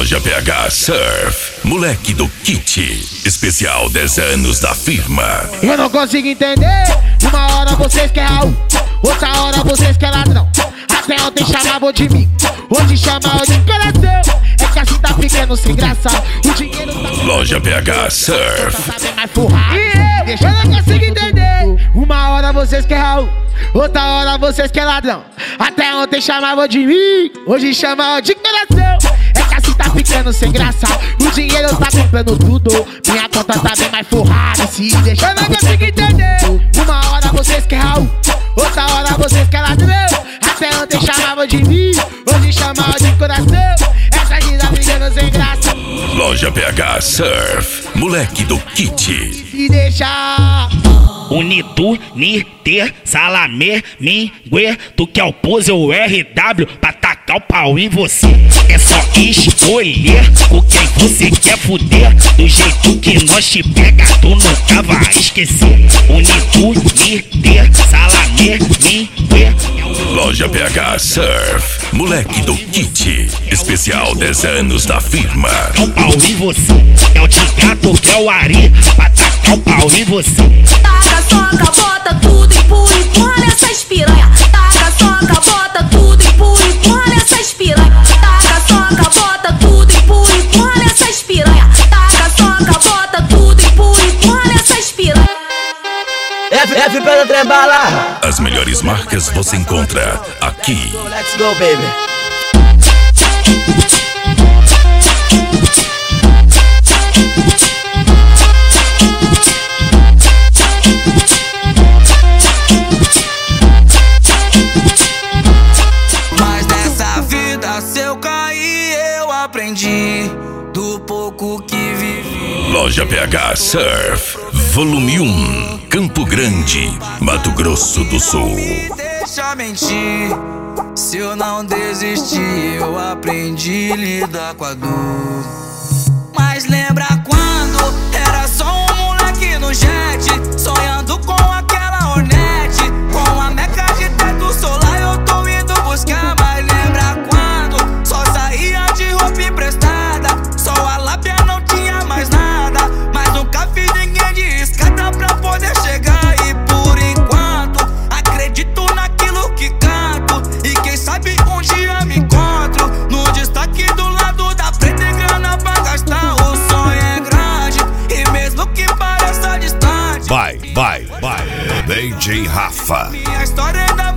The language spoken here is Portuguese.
Loja PH Surf, moleque do kit, especial 10 anos da firma. Eu não consigo entender, uma hora vocês querem Raul, outra hora vocês querem ladrão. Até ontem chamavam de mim, hoje chamam de coração. É que assim tá ficando sem graça, o dinheiro tá... Loja PH Surf. Tá bem mais forrado. Eu não consigo entender, uma hora vocês querem Raul, outra hora vocês querem ladrão. Até ontem chamavam de mim, hoje chamam de coração. É que assim tá ficando sem graça, o dinheiro tá comprando tudo. Minha conta tá bem mais forrada, se deixa. Eu não consigo entender, uma hora vocês querem Raul, outra hora vocês querem ladrão. Até ontem chamavam de mim, hoje chamam de coração. Essa aqui tá ficando sem graça. Loja PH Surf, moleque do kit. Se deixar. Unitu, Niter, Salamé, Mingue, tu quer o pose ou RW pra tacar o pau em você. É só escolher com quem você quer fuder, do jeito que nós te pega, tu nunca vai esquecer. Unitu, Niter, Salamé, Mingue. Loja PH Surf, moleque do kit, especial 10 anos da firma. O pau em você, é o de gato que é o Ari, pra tacar o pau em você. Taca, soca, bota tudo, empurra, empurra essas piranha. Taca, soca, bota tudo, empurra, empurra essas piranha. Taca, soca, bota tudo, empurra, empurra essas piranha. Taca, soca, bota tudo, empurra, empurra essas piranha. F pra trebala. As melhores marcas você encontra aqui. Let's go, baby. Mas nessa vida, se eu cair, eu aprendi do pouco que vivi. Loja PH Surf, volume 1, Campo Grande, Mato Grosso do Sul. Deixa mentir, se eu não desistir, eu aprendi a lidar com a dor. Mas lembra quando era só um moleque no jet, sonhando com aquela Hornet, com a meca de teto solar eu tô indo buscar. Mas lembra quando só saía de roupa emprestada, só a lábia não tinha mais nada, mas nunca fiz ninguém de escada pra poder chegar. E por enquanto acredito naquilo que canto, e quem sabe um dia me encontro no destaque do lado da frente, grana pra gastar. O sonho é grande e mesmo que pareça distante, Vai, DJ Rafa. minha história é da